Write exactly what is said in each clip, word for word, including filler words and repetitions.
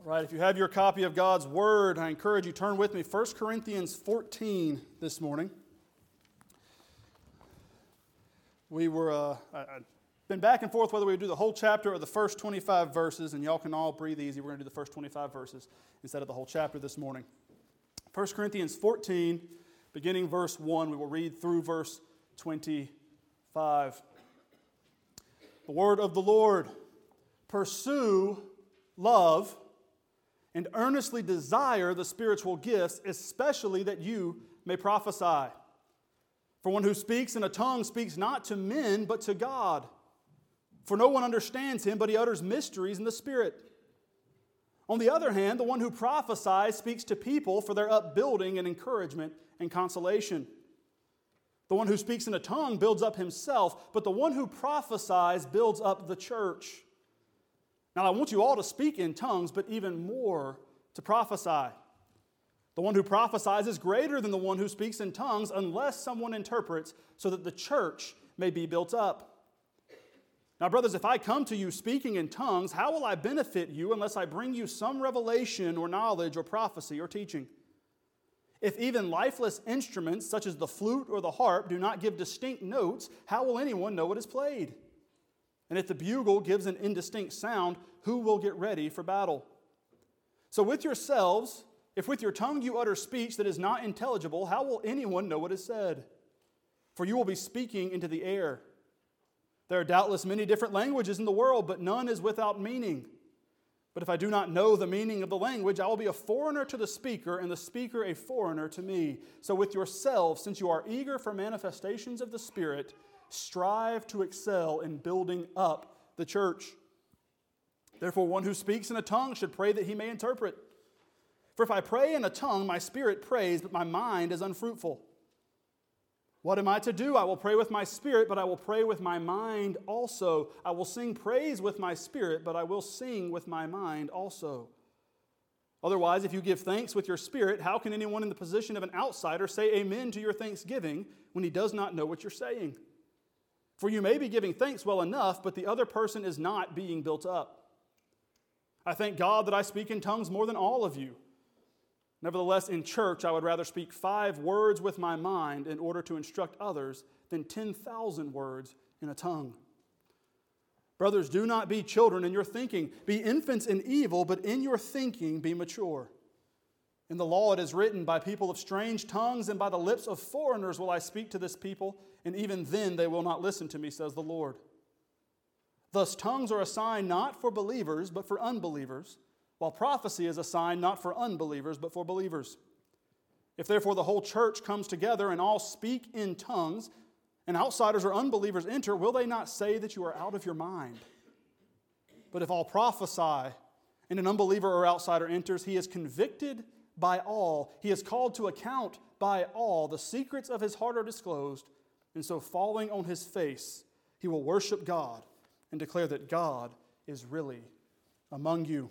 All right, if you have your copy of God's Word, I encourage you, turn with me, First Corinthians fourteen this morning. We were, uh, I, I've been back and forth whether we would do the whole chapter or the first twenty-five verses, and y'all can all breathe easy. We're going to do the first twenty-five verses instead of the whole chapter this morning. First Corinthians fourteen, beginning verse one, we will read through verse twenty-five. The word of the Lord: pursue love and earnestly desire the spiritual gifts, especially that you may prophesy. For one who speaks in a tongue speaks not to men, but to God. For no one understands him, but he utters mysteries in the Spirit. On the other hand, the one who prophesies speaks to people for their upbuilding and encouragement and consolation. The one who speaks in a tongue builds up himself, but the one who prophesies builds up the church. Now I want you all to speak in tongues, but even more to prophesy. The one who prophesies is greater than the one who speaks in tongues, unless someone interprets, so that the church may be built up. Now, brothers, if I come to you speaking in tongues, how will I benefit you unless I bring you some revelation or knowledge or prophecy or teaching? If even lifeless instruments, such as the flute or the harp, do not give distinct notes, how will anyone know what is played? And if the bugle gives an indistinct sound, who will get ready for battle? So with yourselves, if with your tongue you utter speech that is not intelligible, how will anyone know what is said? For you will be speaking into the air. There are doubtless many different languages in the world, but none is without meaning. But if I do not know the meaning of the language, I will be a foreigner to the speaker, and the speaker a foreigner to me. So with yourselves, since you are eager for manifestations of the Spirit, strive to excel in building up the church. Therefore, one who speaks in a tongue should pray that he may interpret. For if I pray in a tongue, my spirit prays, but my mind is unfruitful. What am I to do? I will pray with my spirit, but I will pray with my mind also. I will sing praise with my spirit, but I will sing with my mind also. Otherwise, if you give thanks with your spirit, how can anyone in the position of an outsider say amen to your thanksgiving when he does not know what you're saying? For you may be giving thanks well enough, but the other person is not being built up. I thank God that I speak in tongues more than all of you. Nevertheless, in church, I would rather speak five words with my mind in order to instruct others than ten thousand words in a tongue. Brothers, do not be children in your thinking. Be infants in evil, but in your thinking be mature. In the law it is written, by people of strange tongues and by the lips of foreigners will I speak to this people, and even then they will not listen to me, says the Lord. Thus tongues are a sign not for believers, but for unbelievers, while prophecy is a sign not for unbelievers, but for believers. If therefore the whole church comes together and all speak in tongues, and outsiders or unbelievers enter, will they not say that you are out of your mind? But if all prophesy, and an unbeliever or outsider enters, he is convicted by all. He is called to account by all. The secrets of his heart are disclosed, and so falling on his face, he will worship God and declare that God is really among you.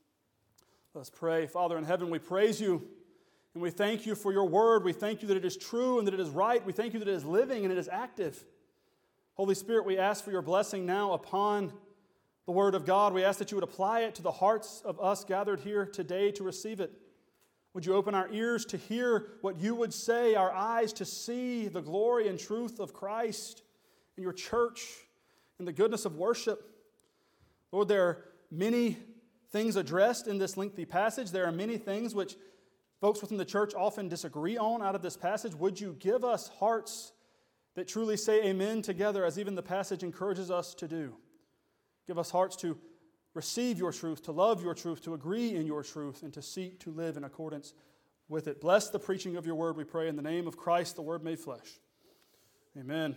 Let's pray. Father in heaven, we praise you and we thank you for your word. We thank you that it is true and that it is right. We thank you that it is living and it is active. Holy Spirit, we ask for your blessing now upon the word of God. We ask that you would apply it to the hearts of us gathered here today to receive it. Would you open our ears to hear what you would say, our eyes to see the glory and truth of Christ and your church and the goodness of worship. Lord, there are many things addressed in this lengthy passage. There are many things which folks within the church often disagree on out of this passage. Would you give us hearts that truly say amen together, as even the passage encourages us to do? Give us hearts to receive your truth, to love your truth, to agree in your truth, and to seek to live in accordance with it. Bless the preaching of your word, we pray, in the name of Christ, the Word made flesh. Amen.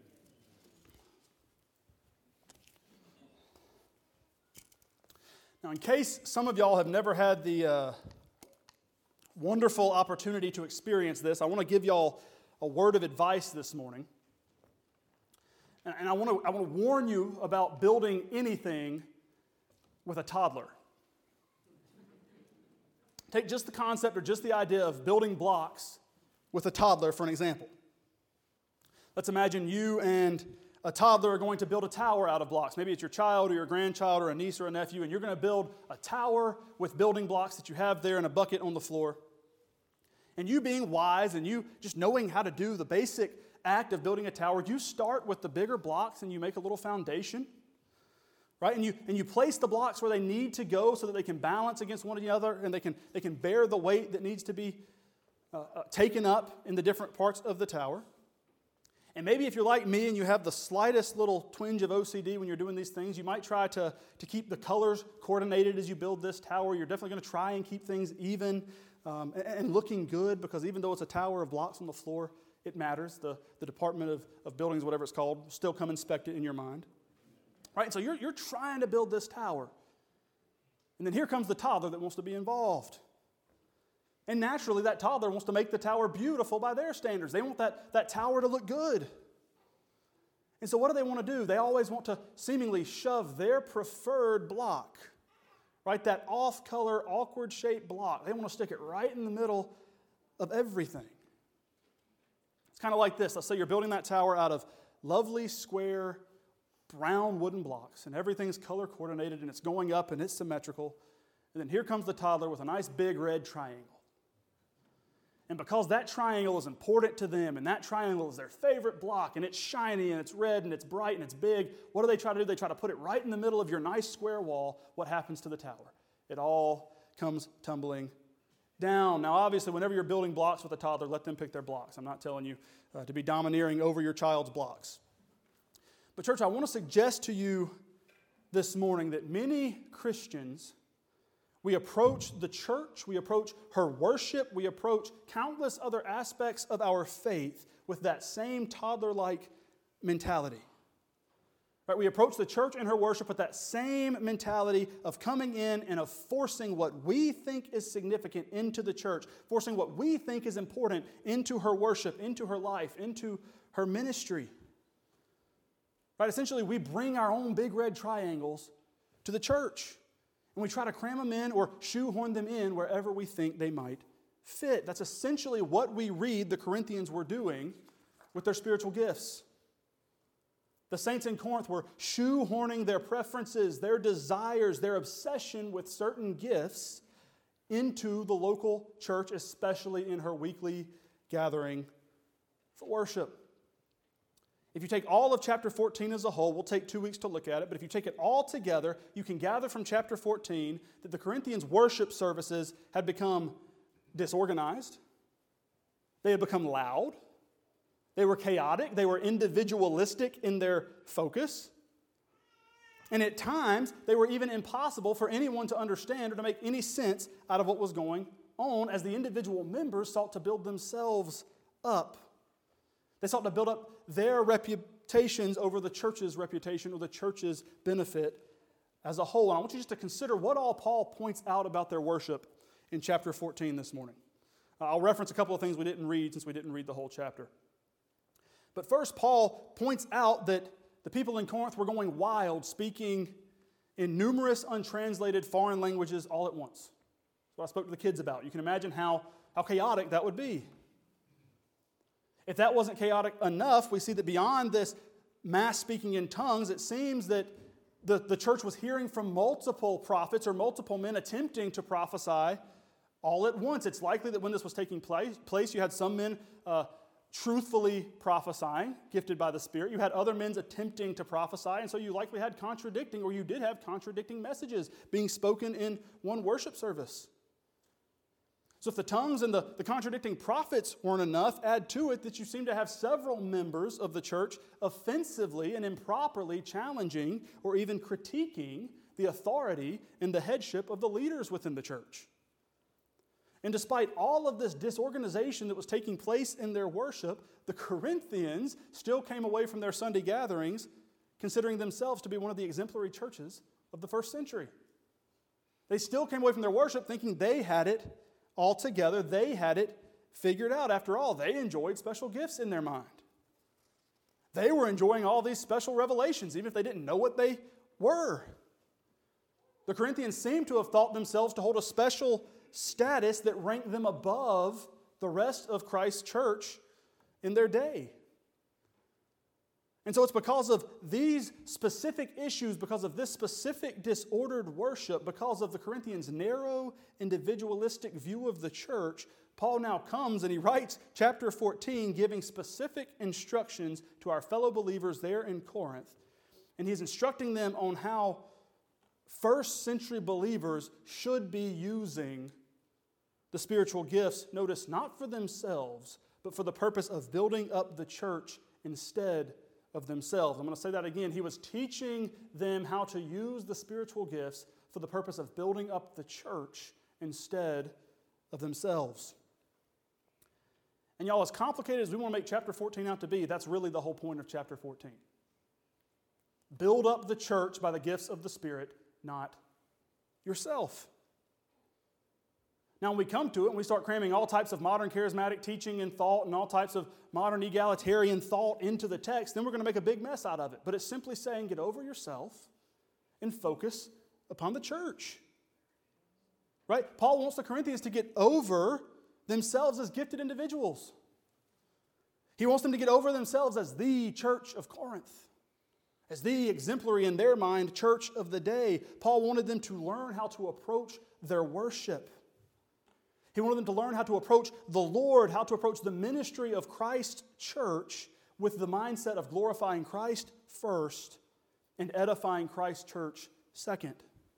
Now, in case some of y'all have never had the uh, wonderful opportunity to experience this, I want to give y'all a word of advice this morning. And, and I want to I want to warn you about building anything with a toddler. Take just the concept or just the idea of building blocks with a toddler for an example. Let's imagine you and a toddler are going to build a tower out of blocks. Maybe it's your child or your grandchild or a niece or a nephew, and you're going to build a tower with building blocks that you have there in a bucket on the floor. And you being wise and you just knowing how to do the basic act of building a tower, you start with the bigger blocks and you make a little foundation, right? And you and you place the blocks where they need to go so that they can balance against one another and they can, they can bear the weight that needs to be uh, uh, taken up in the different parts of the tower. And maybe if you're like me and you have the slightest little twinge of O C D when you're doing these things, you might try to, to keep the colors coordinated as you build this tower. You're definitely going to try and keep things even um, and, and looking good, because even though it's a tower of blocks on the floor, it matters. The, the Department of, of Buildings, whatever it's called, will still come inspect it in your mind. Right? So you're, you're trying to build this tower. And then here comes the toddler that wants to be involved. And naturally, that toddler wants to make the tower beautiful by their standards. They want that, that tower to look good. And so what do they want to do? They always want to seemingly shove their preferred block, right? That off-color, awkward-shaped block. They want to stick it right in the middle of everything. It's kind of like this. Let's say you're building that tower out of lovely, square, brown wooden blocks, and everything's color-coordinated, and it's going up, and it's symmetrical. And then here comes the toddler with a nice big red triangle. And because that triangle is important to them, and that triangle is their favorite block, and it's shiny, and it's red, and it's bright, and it's big, what do they try to do? They try to put it right in the middle of your nice square wall. What happens to the tower? It all comes tumbling down. Now, obviously, whenever you're building blocks with a toddler, let them pick their blocks. I'm not telling you uh, to be domineering over your child's blocks. But church, I want to suggest to you this morning that many Christians, we approach the church, we approach her worship, we approach countless other aspects of our faith with that same toddler-like mentality. Right? We approach the church and her worship with that same mentality of coming in and of forcing what we think is significant into the church, forcing what we think is important into her worship, into her life, into her ministry. Right? Essentially, we bring our own big red triangles to the church. And we try to cram them in or shoehorn them in wherever we think they might fit. That's essentially what we read the Corinthians were doing with their spiritual gifts. The saints in Corinth were shoehorning their preferences, their desires, their obsession with certain gifts into the local church, especially in her weekly gathering for worship. If you take all of chapter fourteen as a whole, we'll take two weeks to look at it, but if you take it all together, you can gather from chapter fourteen that the Corinthians' worship services had become disorganized. They had become loud. They were chaotic. They were individualistic in their focus. And at times, they were even impossible for anyone to understand or to make any sense out of what was going on as the individual members sought to build themselves up. They sought to build up their reputations over the church's reputation or the church's benefit as a whole. And I want you just to consider what all Paul points out about their worship in chapter fourteen this morning. I'll reference a couple of things we didn't read since we didn't read the whole chapter. But first, Paul points out that the people in Corinth were going wild, speaking in numerous untranslated foreign languages all at once. That's what I spoke to the kids about. You can imagine how, how chaotic that would be. If that wasn't chaotic enough, we see that beyond this mass speaking in tongues, it seems that the, the church was hearing from multiple prophets or multiple men attempting to prophesy all at once. It's likely that when this was taking place, place you had some men uh, truthfully prophesying, gifted by the Spirit. You had other men attempting to prophesy, and so you likely had contradicting, or you did have contradicting messages being spoken in one worship service. So if the tongues and the, the contradicting prophets weren't enough, add to it that you seem to have several members of the church offensively and improperly challenging or even critiquing the authority and the headship of the leaders within the church. And despite all of this disorganization that was taking place in their worship, the Corinthians still came away from their Sunday gatherings considering themselves to be one of the exemplary churches of the first century. They still came away from their worship thinking they had it all together. They had it figured out. After all, they enjoyed special gifts in their mind. They were enjoying all these special revelations, even if they didn't know what they were. The Corinthians seem to have thought themselves to hold a special status that ranked them above the rest of Christ's church in their day. And so it's because of these specific issues, because of this specific disordered worship, because of the Corinthians' narrow, individualistic view of the church, Paul now comes and he writes chapter fourteen, giving specific instructions to our fellow believers there in Corinth. And he's instructing them on how first century believers should be using the spiritual gifts, notice, not for themselves, but for the purpose of building up the church instead of themselves. I'm going to say that again. He was teaching them how to use the spiritual gifts for the purpose of building up the church instead of themselves. And y'all, as complicated as we want to make chapter fourteen out to be, that's really the whole point of chapter fourteen. Build up the church by the gifts of the Spirit, not yourself. Now, when we come to it and we start cramming all types of modern charismatic teaching and thought and all types of modern egalitarian thought into the text, then we're going to make a big mess out of it. But it's simply saying get over yourself and focus upon the church. Right? Paul wants the Corinthians to get over themselves as gifted individuals. He wants them to get over themselves as the church of Corinth, as the exemplary in their mind church of the day. Paul wanted them to learn how to approach their worship. He wanted them to learn how to approach the Lord, how to approach the ministry of Christ's church with the mindset of glorifying Christ first and edifying Christ's church second.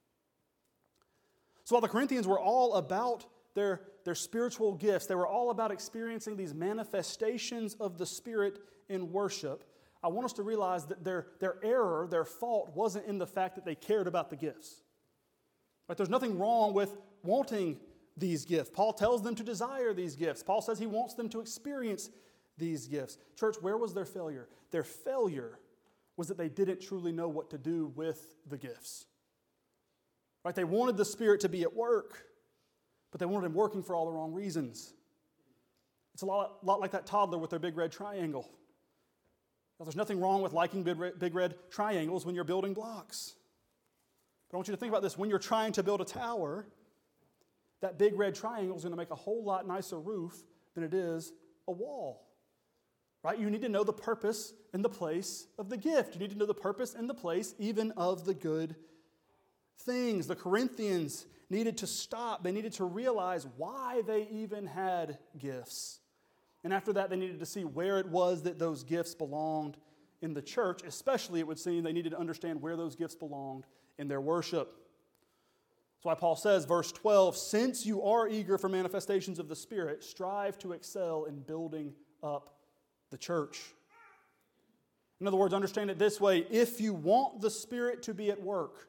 So while the Corinthians were all about their, their spiritual gifts, they were all about experiencing these manifestations of the Spirit in worship, I want us to realize that their, their error, their fault, wasn't in the fact that they cared about the gifts. Right? There's nothing wrong with wanting these gifts. Paul tells them to desire these gifts. Paul says he wants them to experience these gifts. Church, where was their failure? Their failure was that they didn't truly know what to do with the gifts. Right? They wanted the Spirit to be at work, but they wanted him working for all the wrong reasons. It's a lot, lot like that toddler with their big red triangle. Now, there's nothing wrong with liking big red, big red triangles when you're building blocks. But I want you to think about this. When you're trying to build a tower, that big red triangle is going to make a whole lot nicer roof than it is a wall. Right? You need to know the purpose and the place of the gift. You need to know the purpose and the place even of the good things. The Corinthians needed to stop. They needed to realize why they even had gifts. And after that, they needed to see where it was that those gifts belonged in the church. Especially, it would seem, they needed to understand where those gifts belonged in their worship. That's why Paul says, verse twelve, since you are eager for manifestations of the Spirit, strive to excel in building up the church. In other words, understand it this way. If you want the Spirit to be at work,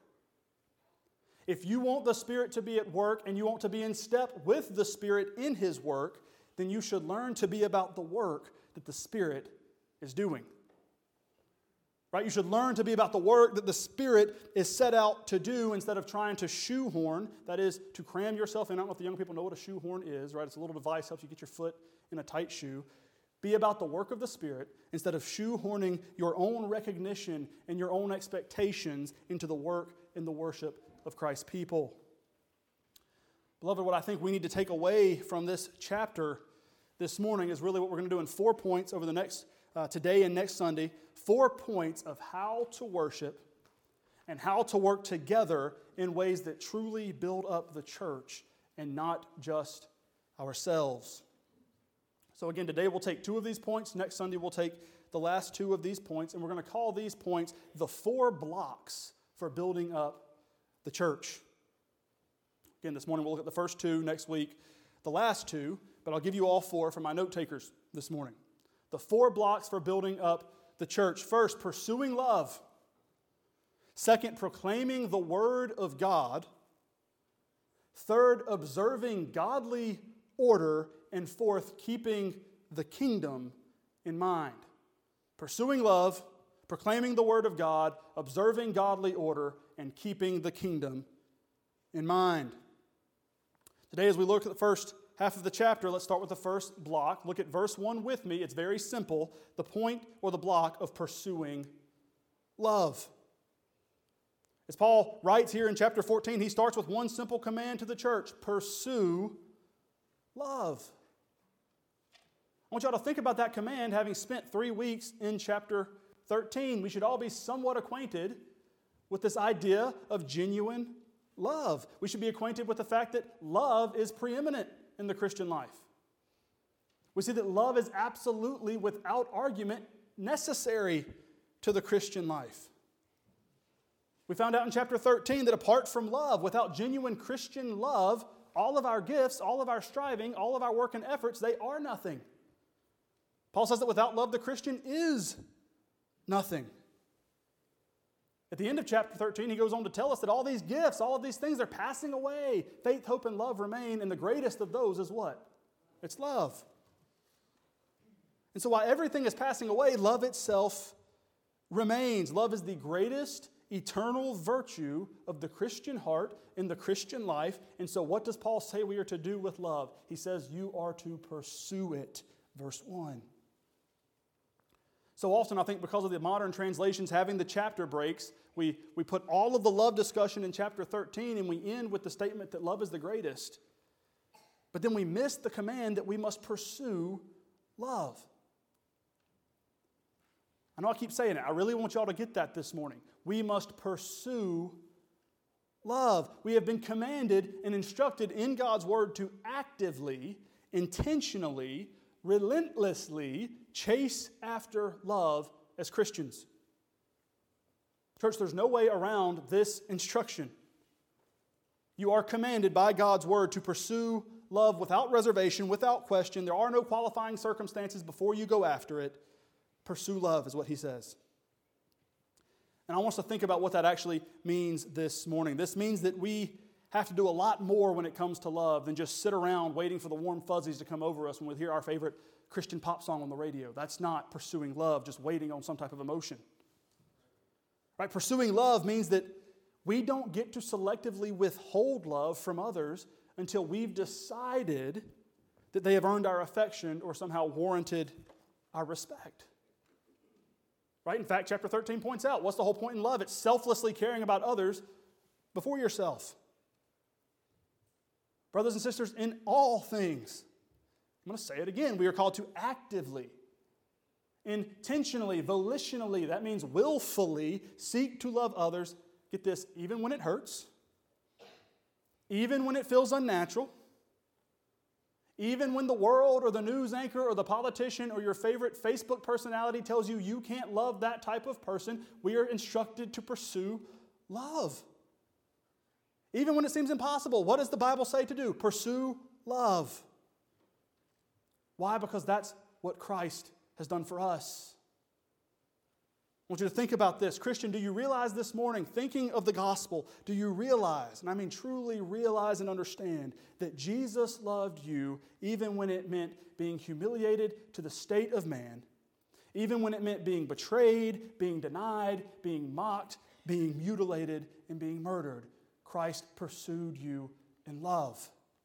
if you want the Spirit to be at work and you want to be in step with the Spirit in His work, then you should learn to be about the work that the Spirit is doing. Right? You should learn to be about the work that the Spirit is set out to do instead of trying to shoehorn, that is, to cram yourself in. I don't know if the young people know what a shoehorn is, right? It's a little device that helps you get your foot in a tight shoe. Be about the work of the Spirit instead of shoehorning your own recognition and your own expectations into the work and the worship of Christ's people. Beloved, what I think we need to take away from this chapter this morning is really what we're going to do in four points over the next Uh, today and next Sunday, four points of how to worship and how to work together in ways that truly build up the church and not just ourselves. So again, today we'll take two of these points. Next Sunday we'll take the last two of these points, and we're going to call these points the four blocks for building up the church. Again, this morning we'll look at the first two, next week the last two, but I'll give you all four for my note takers this morning. The four blocks for building up the church. First, pursuing love. Second, proclaiming the Word of God. Third, observing godly order. And fourth, keeping the kingdom in mind. Pursuing love, proclaiming the Word of God, observing godly order, and keeping the kingdom in mind. Today, as we look at the first half of the chapter, let's start with the first block. Look at verse one with me. It's very simple. The point or the block of pursuing love. As Paul writes here in chapter fourteen, he starts with one simple command to the church. Pursue love. I want y'all to think about that command having spent three weeks in chapter thirteen, we should all be somewhat acquainted with this idea of genuine love. We should be acquainted with the fact that love is preeminent in the Christian life. We see that love is absolutely, without argument, necessary to the Christian life. We found out in chapter thirteen that apart from love, without genuine Christian love, all of our gifts, all of our striving, all of our work and efforts, they are nothing. Paul says that without love, the Christian is nothing. At the end of chapter thirteen, he goes on to tell us that all these gifts, all of these things, they're passing away. Faith, hope, and love remain, and the greatest of those is what? It's love. And so while everything is passing away, love itself remains. Love is the greatest eternal virtue of the Christian heart in the Christian life. And so what does Paul say we are to do with love? He says you are to pursue it. Verse one. So often, I think because of the modern translations having the chapter breaks, we, we put all of the love discussion in chapter thirteen and we end with the statement that love is the greatest. But then we miss the command that we must pursue love. I know I keep saying it. I really want y'all to get that this morning. We must pursue love. We have been commanded and instructed in God's Word to actively, intentionally, relentlessly chase after love as Christians. Church, there's no way around this instruction. You are commanded by God's Word to pursue love without reservation, without question. There are no qualifying circumstances before you go after it. Pursue love is what he says. And I want us to think about what that actually means this morning. This means that we have to do a lot more when it comes to love than just sit around waiting for the warm fuzzies to come over us when we hear our favorite Christian pop song on the radio. That's not pursuing love, just waiting on some type of emotion. Right? Pursuing love means that we don't get to selectively withhold love from others until we've decided that they have earned our affection or somehow warranted our respect. Right? In fact, chapter thirteen points out, what's the whole point in love? It's selflessly caring about others before yourself. Brothers and sisters, in all things, I'm going to say it again, we are called to actively, intentionally, volitionally, that means willfully, seek to love others. Get this, even when it hurts, even when it feels unnatural, even when the world or the news anchor or the politician or your favorite Facebook personality tells you you can't love that type of person, we are instructed to pursue love. Even when it seems impossible, what does the Bible say to do? Pursue love. Why? Because that's what Christ has done for us. I want you to think about this. Christian, do you realize this morning, thinking of the gospel, do you realize, and I mean truly realize and understand, that Jesus loved you even when it meant being humiliated to the state of man, even when it meant being betrayed, being denied, being mocked, being mutilated, and being murdered? Christ pursued you in love.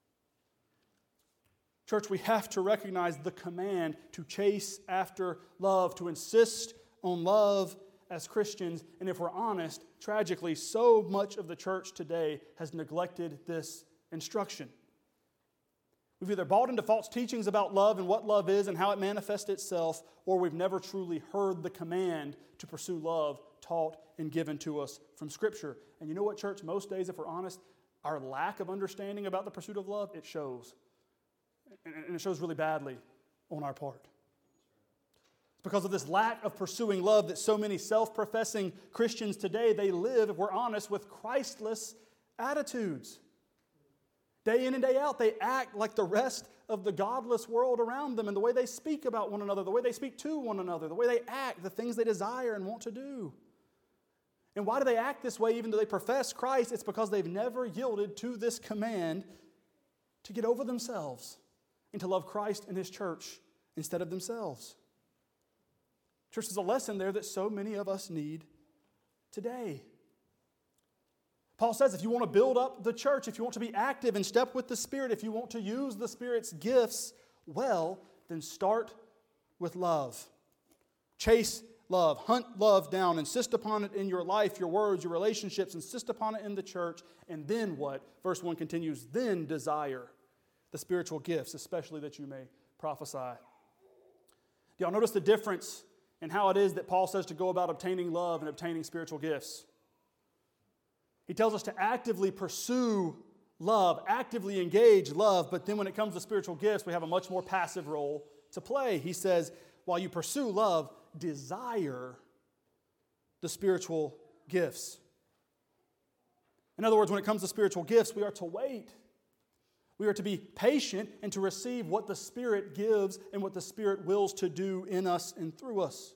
Church, we have to recognize the command to chase after love, to insist on love as Christians. And if we're honest, tragically, so much of the church today has neglected this instruction. We've either bought into false teachings about love and what love is and how it manifests itself, or we've never truly heard the command to pursue love taught and given to us from Scripture. And you know what, church? Most days, if we're honest, our lack of understanding about the pursuit of love, it shows. And it shows really badly on our part. It's because of this lack of pursuing love that so many self-professing Christians today, they live, if we're honest, with Christless attitudes. Day in and day out, they act like the rest of the godless world around them, and the way they speak about one another, the way they speak to one another, the way they act, the things they desire and want to do. And why do they act this way even though they profess Christ? It's because they've never yielded to this command to get over themselves and to love Christ and His church instead of themselves. Church, there's a lesson there that so many of us need today. Paul says if you want to build up the church, if you want to be active and step with the Spirit, if you want to use the Spirit's gifts well, then start with love. Chase love. Hunt love down. Insist upon it in your life, your words, your relationships. Insist upon it in the church. And then what? Verse one continues, then desire the spiritual gifts, especially that you may prophesy. Do y'all notice the difference and how it is that Paul says to go about obtaining love and obtaining spiritual gifts. He tells us to actively pursue love, actively engage love, but then when it comes to spiritual gifts, we have a much more passive role to play. He says, while you pursue love, desire the spiritual gifts. In other words, when it comes to spiritual gifts, we are to wait. We are to be patient and to receive what the Spirit gives and what the Spirit wills to do in us and through us.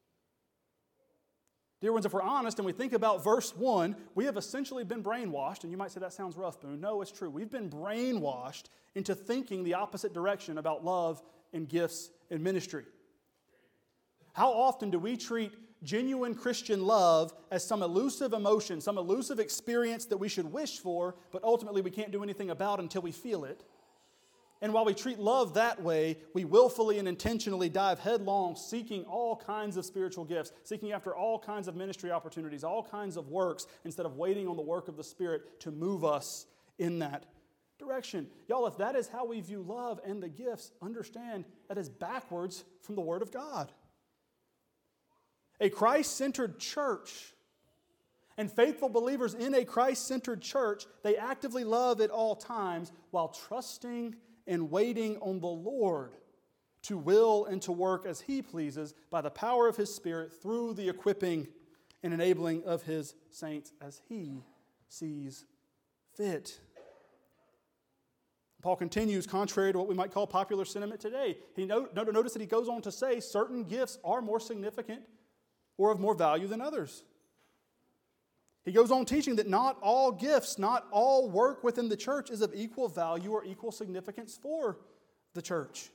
Dear ones, if we're honest and we think about verse one, we have essentially been brainwashed, and you might say that sounds rough, Boone. No, it's true. We've been brainwashed into thinking the opposite direction about love and gifts and ministry. How often do we treat genuine Christian love as some elusive emotion, some elusive experience that we should wish for, but ultimately we can't do anything about until we feel it? And while we treat love that way, we willfully and intentionally dive headlong, seeking all kinds of spiritual gifts, seeking after all kinds of ministry opportunities, all kinds of works, instead of waiting on the work of the Spirit to move us in that direction. Y'all, if that is how we view love and the gifts, understand that is backwards from the Word of God. A Christ-centered church and faithful believers in a Christ-centered church, they actively love at all times while trusting and waiting on the Lord to will and to work as He pleases by the power of His Spirit through the equipping and enabling of His saints as He sees fit. Paul continues, contrary to what we might call popular sentiment today. He note, notice that he goes on to say certain gifts are more significant or of more value than others. He goes on teaching that not all gifts, not all work within the church is of equal value or equal significance for the church.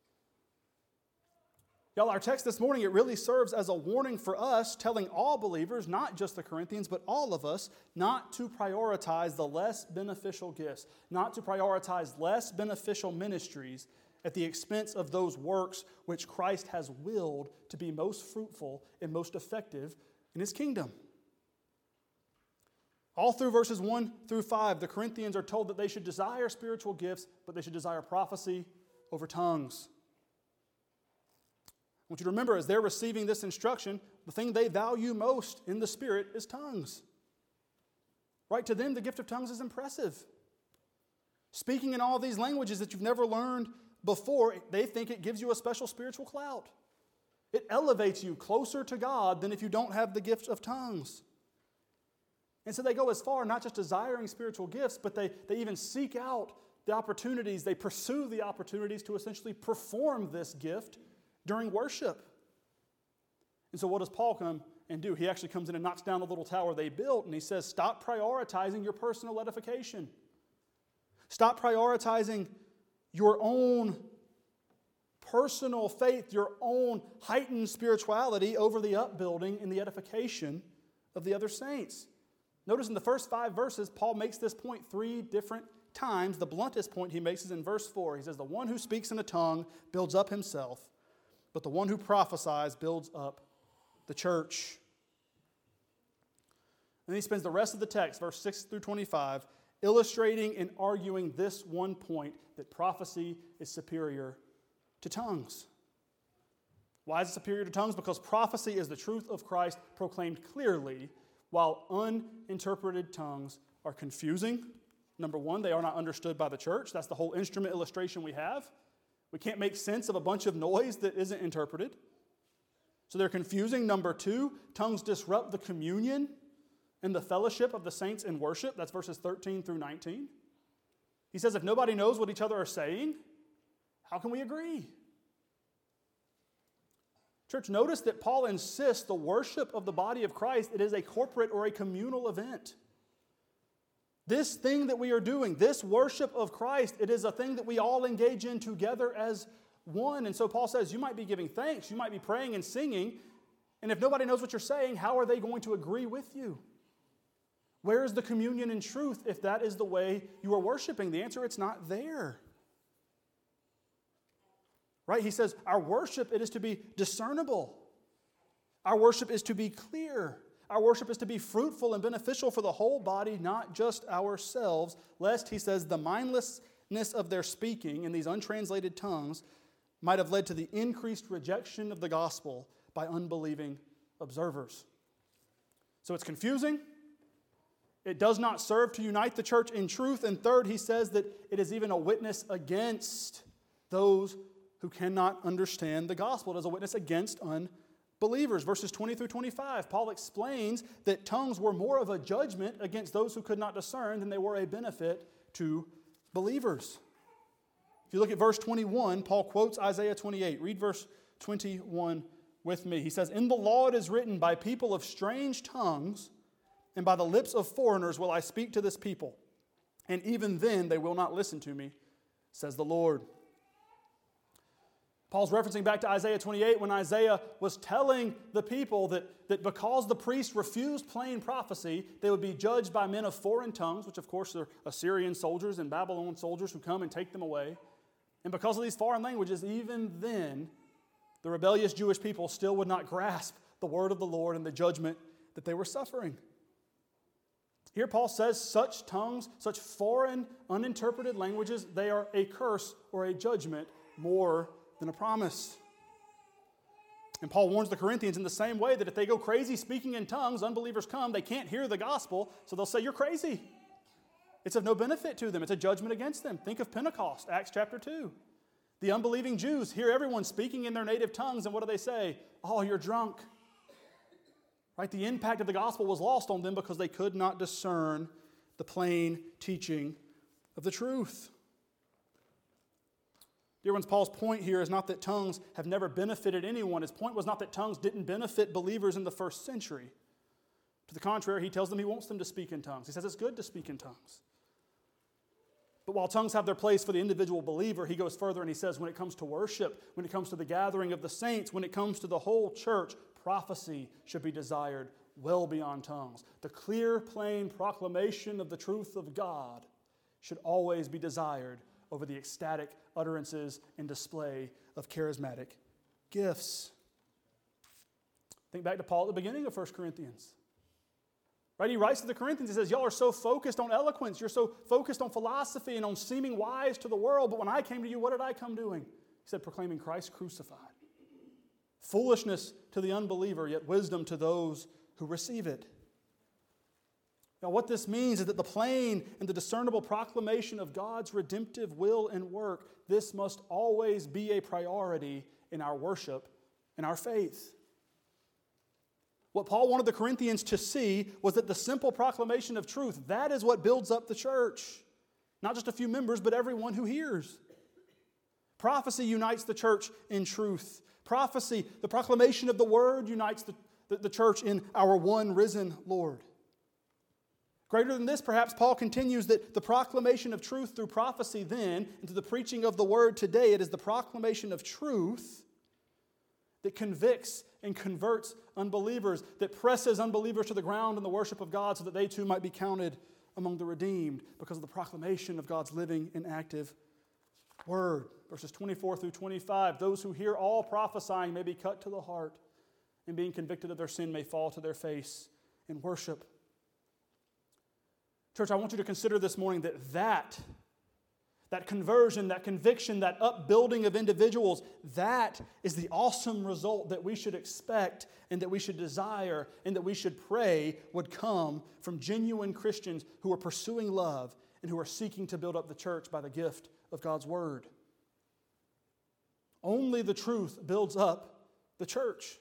Y'all, our text this morning, it really serves as a warning for us, telling all believers, not just the Corinthians, but all of us, not to prioritize the less beneficial gifts, not to prioritize less beneficial ministries at the expense of those works which Christ has willed to be most fruitful and most effective in His kingdom. All through verses one through five, the Corinthians are told that they should desire spiritual gifts, but they should desire prophecy over tongues. I want you to remember, as they're receiving this instruction, the thing they value most in the Spirit is tongues. Right? To them, the gift of tongues is impressive. Speaking in all these languages that you've never learned before, they think it gives you a special spiritual clout. It elevates you closer to God than if you don't have the gift of tongues. And so they go as far, not just desiring spiritual gifts, but they, they even seek out the opportunities, they pursue the opportunities to essentially perform this gift during worship. And so what does Paul come and do? He actually comes in and knocks down the little tower they built, and he says, stop prioritizing your personal edification. Stop prioritizing your own personal faith, your own heightened spirituality over the upbuilding and the edification of the other saints. Notice in the first five verses, Paul makes this point three different times. The bluntest point he makes is in verse four. He says, the one who speaks in a tongue builds up himself, but the one who prophesies builds up the church. And then he spends the rest of the text, verse six through twenty-five, illustrating and arguing this one point, that prophecy is superior to tongues. Why is it superior to tongues? Because prophecy is the truth of Christ proclaimed clearly, while uninterpreted tongues are confusing. Number one, they are not understood by the church. That's the whole instrument illustration we have. We can't make sense of a bunch of noise that isn't interpreted. So they're confusing. Number two, tongues disrupt the communion and the fellowship of the saints in worship. That's verses thirteen through nineteen. He says, if nobody knows what each other are saying, how can we agree? Church, notice that Paul insists the worship of the body of Christ, it is a corporate or a communal event. This thing that we are doing, this worship of Christ, it is a thing that we all engage in together as one. And so Paul says, you might be giving thanks, you might be praying and singing, and if nobody knows what you're saying, how are they going to agree with you? Where is the communion in truth if that is the way you are worshiping? The answer, it's not there. Right? He says, our worship, it is to be discernible. Our worship is to be clear. Our worship is to be fruitful and beneficial for the whole body, not just ourselves, lest, he says, the mindlessness of their speaking in these untranslated tongues might have led to the increased rejection of the gospel by unbelieving observers. So it's confusing. It does not serve to unite the church in truth. And third, he says that it is even a witness against those who cannot understand the gospel. It is a witness against unbelievers. Verses twenty through twenty-five, Paul explains that tongues were more of a judgment against those who could not discern than they were a benefit to believers. If you look at verse twenty-one, Paul quotes Isaiah twenty-eight. Read verse twenty-one with me. He says, "In the law it is written, by people of strange tongues and by the lips of foreigners will I speak to this people. And even then they will not listen to me, says the Lord." Paul's referencing back to Isaiah twenty-eight when Isaiah was telling the people that, that because the priests refused plain prophecy, they would be judged by men of foreign tongues, which of course are Assyrian soldiers and Babylon soldiers who come and take them away. And because of these foreign languages, even then, the rebellious Jewish people still would not grasp the word of the Lord and the judgment that they were suffering. Here Paul says such tongues, such foreign, uninterpreted languages, they are a curse or a judgment more than a promise. And Paul warns the Corinthians in the same way that if they go crazy speaking in tongues, unbelievers come, they can't hear the gospel, so they'll say, "You're crazy." It's of no benefit to them. It's a judgment against them. Think of Pentecost, Acts chapter two. The unbelieving Jews hear everyone speaking in their native tongues, and what do they say? "Oh, you're drunk." Right? The impact of the gospel was lost on them because they could not discern the plain teaching of the truth. Dear ones, Paul's point here is not that tongues have never benefited anyone. His point was not that tongues didn't benefit believers in the first century. To the contrary, he tells them he wants them to speak in tongues. He says it's good to speak in tongues. But while tongues have their place for the individual believer, he goes further and he says when it comes to worship, when it comes to the gathering of the saints, when it comes to the whole church, prophecy should be desired well beyond tongues. The clear, plain proclamation of the truth of God should always be desired over the ecstatic utterances and display of charismatic gifts. Think back to Paul at the beginning of First Corinthians. Right? He writes to the Corinthians, he says, "Y'all are so focused on eloquence, you're so focused on philosophy and on seeming wise to the world, but when I came to you, what did I come doing?" He said, "Proclaiming Christ crucified. Foolishness to the unbeliever, yet wisdom to those who receive it." Now, what this means is that the plain and the discernible proclamation of God's redemptive will and work, this must always be a priority in our worship and our faith. What Paul wanted the Corinthians to see was that the simple proclamation of truth, that is what builds up the church. Not just a few members, but everyone who hears. Prophecy unites the church in truth. Prophecy, the proclamation of the word, unites the, the, the church in our one risen Lord. Greater than this, perhaps, Paul continues that the proclamation of truth through prophecy then, and through the preaching of the word today, it is the proclamation of truth that convicts and converts unbelievers, that presses unbelievers to the ground in the worship of God so that they too might be counted among the redeemed because of the proclamation of God's living and active word. Verses twenty-four through twenty-five, "Those who hear all prophesying may be cut to the heart, and being convicted of their sin may fall to their face in worship." Church, I want you to consider this morning that that, that conversion, that conviction, that upbuilding of individuals, that is the awesome result that we should expect and that we should desire and that we should pray would come from genuine Christians who are pursuing love and who are seeking to build up the church by the gift of God's word. Only the truth builds up the church.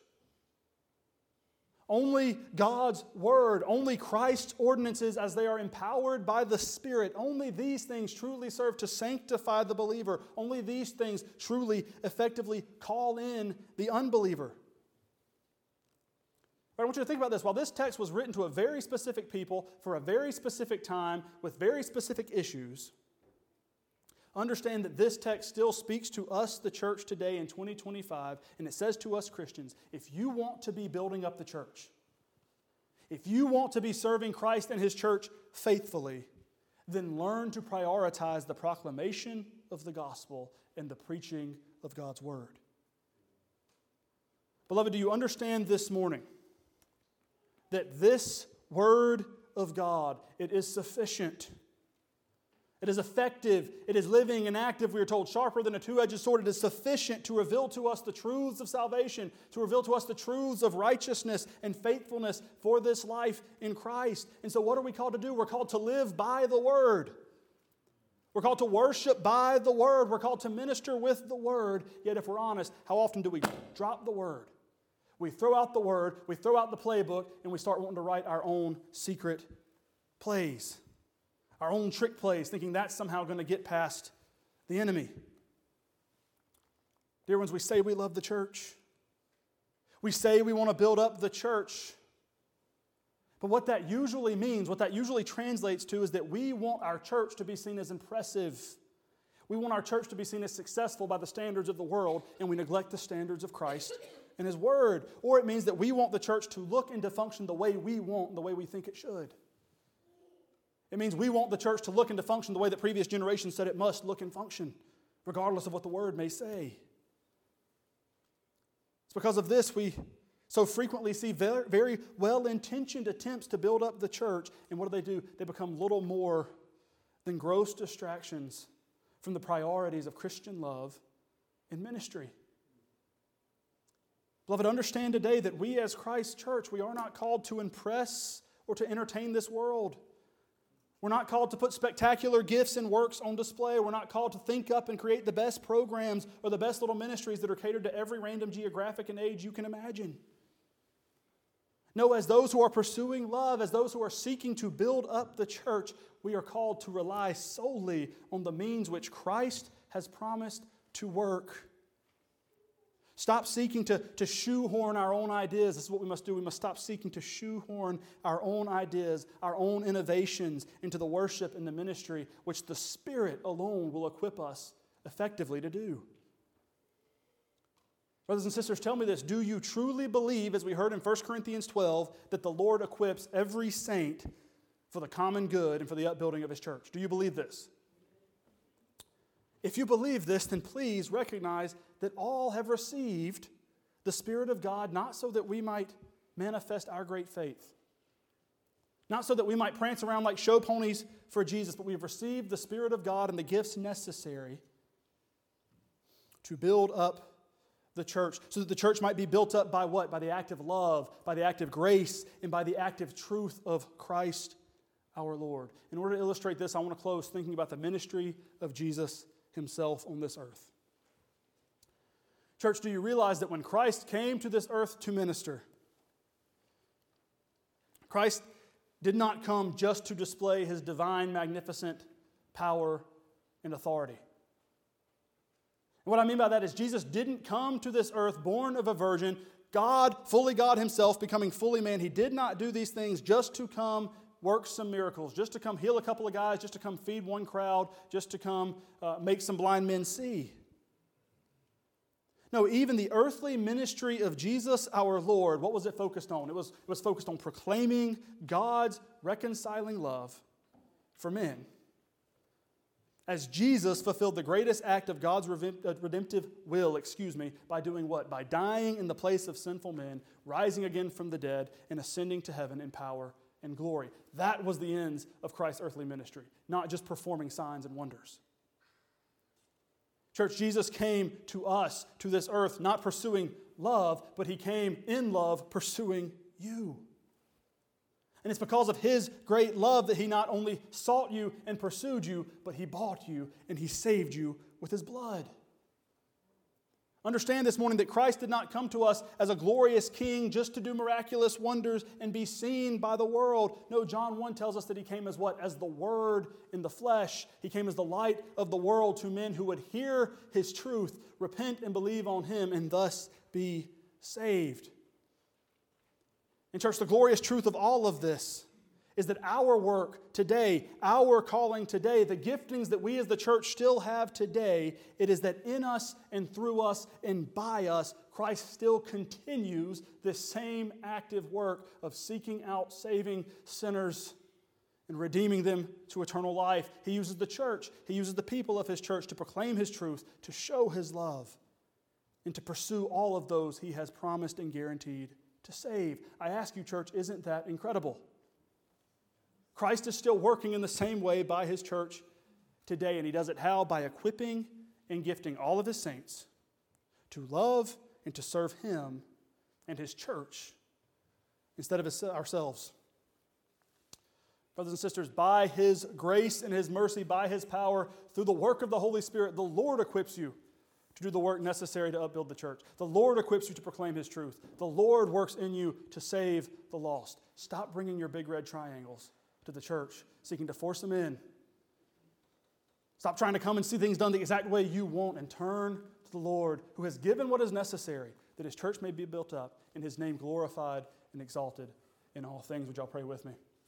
Only God's word, only Christ's ordinances as they are empowered by the Spirit, only these things truly serve to sanctify the believer. Only these things truly, effectively call in the unbeliever. But I want you to think about this. While this text was written to a very specific people for a very specific time with very specific issues, understand that this text still speaks to us, the church, today in twenty twenty-five, and it says to us Christians, if you want to be building up the church, if you want to be serving Christ and His church faithfully, then learn to prioritize the proclamation of the gospel and the preaching of God's word. Beloved, do you understand this morning that this word of God, it is sufficient? It is effective. It is living and active, we are told, sharper than a two-edged sword. It is sufficient to reveal to us the truths of salvation, to reveal to us the truths of righteousness and faithfulness for this life in Christ. And so what are we called to do? We're called to live by the Word. We're called to worship by the Word. We're called to minister with the Word. Yet if we're honest, how often do we drop the Word? We throw out the Word, we throw out the playbook, and we start wanting to write our own secret plays. Our own trick plays, thinking that's somehow going to get past the enemy. Dear ones, we say we love the church. We say we want to build up the church. But what that usually means, what that usually translates to, is that we want our church to be seen as impressive. We want our church to be seen as successful by the standards of the world, and we neglect the standards of Christ and His Word. Or it means that we want the church to look and to function the way we want, the way we think it should. It means we want the church to look and to function the way that previous generations said it must look and function, regardless of what the Word may say. It's because of this we so frequently see very, very well-intentioned attempts to build up the church, and what do they do? They become little more than gross distractions from the priorities of Christian love and ministry. Beloved, understand today that we as Christ's church, we are not called to impress or to entertain this world. We're not called to put spectacular gifts and works on display. We're not called to think up and create the best programs or the best little ministries that are catered to every random geographic and age you can imagine. No, as those who are pursuing love, as those who are seeking to build up the church, we are called to rely solely on the means which Christ has promised to work. Stop seeking to, to shoehorn our own ideas. This is what we must do. We must stop seeking to shoehorn our own ideas, our own innovations into the worship and the ministry which the Spirit alone will equip us effectively to do. Brothers and sisters, tell me this. Do you truly believe, as we heard in First Corinthians twelve, that the Lord equips every saint for the common good and for the upbuilding of His church? Do you believe this? If you believe this, then please recognize that all have received the Spirit of God, not so that we might manifest our great faith, not so that we might prance around like show ponies for Jesus, but we have received the Spirit of God and the gifts necessary to build up the church, so that the church might be built up by what? By the active love, by the active grace, and by the active truth of Christ our Lord. In order to illustrate this, I want to close thinking about the ministry of Jesus Himself on this earth. Church, do you realize that when Christ came to this earth to minister, Christ did not come just to display His divine, magnificent power and authority? And what I mean by that is Jesus didn't come to this earth born of a virgin, God, fully God Himself, becoming fully man. He did not do these things just to come work some miracles, just to come heal a couple of guys, just to come feed one crowd, just to come uh, make some blind men see. No, even the earthly ministry of Jesus our Lord, what was it focused on? It was, it was focused on proclaiming God's reconciling love for men. As Jesus fulfilled the greatest act of God's redemptive will, excuse me, by doing what? By dying in the place of sinful men, rising again from the dead, and ascending to heaven in power and glory. That was the ends of Christ's earthly ministry, not just performing signs and wonders. Church, Jesus came to us, to this earth, not pursuing love, but He came in love pursuing you. And it's because of His great love that He not only sought you and pursued you, but He bought you and He saved you with His blood. Understand this morning that Christ did not come to us as a glorious king just to do miraculous wonders and be seen by the world. No, John one tells us that He came as what? As the Word in the flesh. He came as the light of the world to men who would hear His truth, repent and believe on Him, and thus be saved. And church, the glorious truth of all of this is that our work today, our calling today, the giftings that we as the church still have today, it is that in us and through us and by us, Christ still continues this same active work of seeking out, saving sinners and redeeming them to eternal life. He uses the church, He uses the people of His church to proclaim His truth, to show His love, and to pursue all of those He has promised and guaranteed to save. I ask you, church, isn't that incredible? Christ is still working in the same way by His church today. And he does it how? By equipping and gifting all of his saints to love and to serve him and his church instead of his, ourselves. Brothers and sisters, by his grace and his mercy, by his power, through the work of the Holy Spirit, the Lord equips you to do the work necessary to upbuild the church. The Lord equips you to proclaim his truth. The Lord works in you to save the lost. Stop bringing your big red triangles to the church, seeking to force them in. Stop trying to come and see things done the exact way you want, and turn to the Lord who has given what is necessary that his church may be built up and his name glorified and exalted in all things. Would y'all pray with me?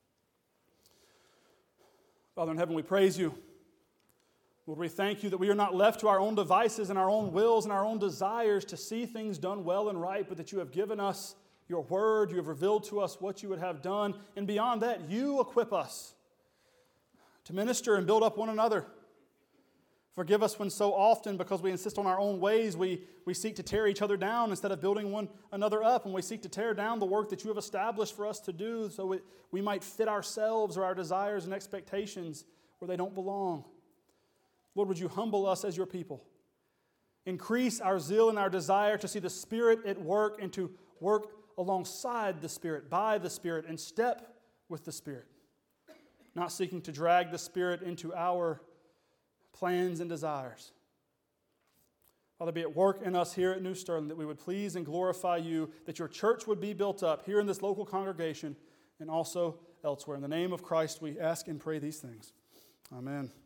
Father in heaven, we praise you. Lord, we thank you that we are not left to our own devices and our own wills and our own desires to see things done well and right, but that you have given us your word, you have revealed to us what you would have done, and beyond that, you equip us to minister and build up one another. Forgive us when so often, because we insist on our own ways, we, we seek to tear each other down instead of building one another up, and we seek to tear down the work that you have established for us to do so it, we might fit ourselves or our desires and expectations where they don't belong. Lord, would you humble us as your people? Increase our zeal and our desire to see the Spirit at work and to work alongside the Spirit, by the Spirit, and step with the Spirit. Not seeking to drag the Spirit into our plans and desires. Father, be at work in us here at New Sterling, that we would please and glorify you, that your church would be built up here in this local congregation and also elsewhere. In the name of Christ, we ask and pray these things. Amen.